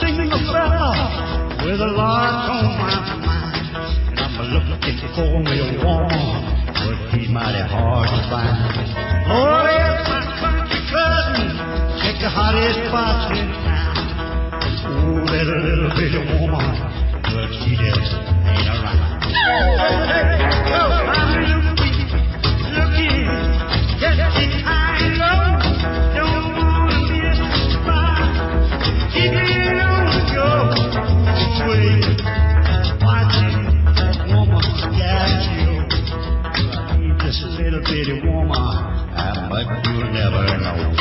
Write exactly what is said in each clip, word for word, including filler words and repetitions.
single fella with a lot on my mind. And I'm looking for me a woman, but she's mighty hard to find. Oh, yes, my country cousin, check the hottest spots in town. Oh, that little bitty woman, but she just ain't around. Oh, I'm looking, looking, just behind low. Don't wanna miss the spot. Keep it on the go. Way, watching that woman got you. I need just a little bitty woman, but you'll never know.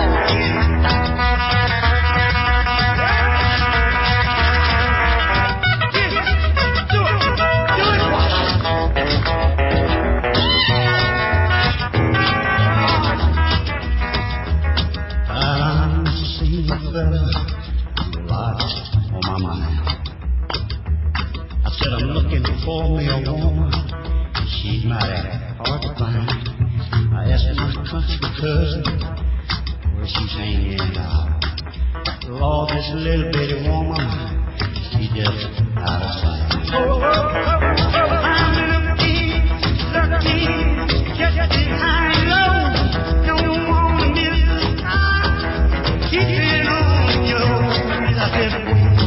For me a woman, she's mighty hard to find. I asked my country cousin where she's hanging out. Lord, this little bitty woman, she's just out of sight. Oh, oh, oh, oh, I'm looking, looking, just behind low. Don't wanna miss the time. Keep it on your feet. I said,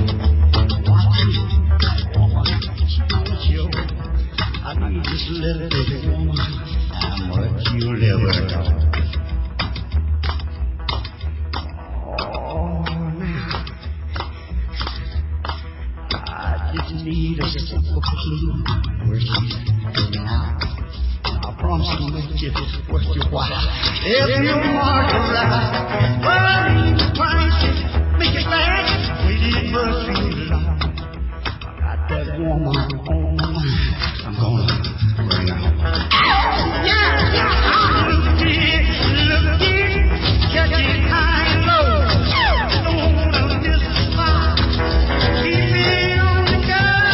I need this little bitty woman, how much you'll never know. Oh, now, I just need a simple clue where she's hanging out. I promise to make it worth your while. If you want to ride, well, I need the price, make it last, waiting for too long. I got that woman on my mind. I'm gonna bring her home. Yeah, yeah, I'm looking, looking, catching high and low. Don't wanna miss the spot. Keep it on the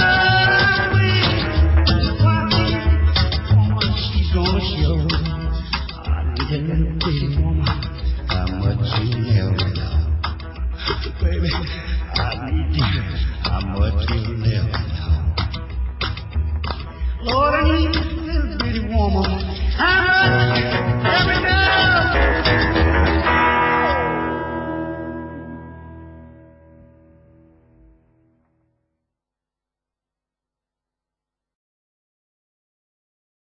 go. Woman, she's gonna show. I need a little bitty woman, how much you never know. Baby, I need you, how much you never know. Lord, I need a little bitty woman. I love you every day.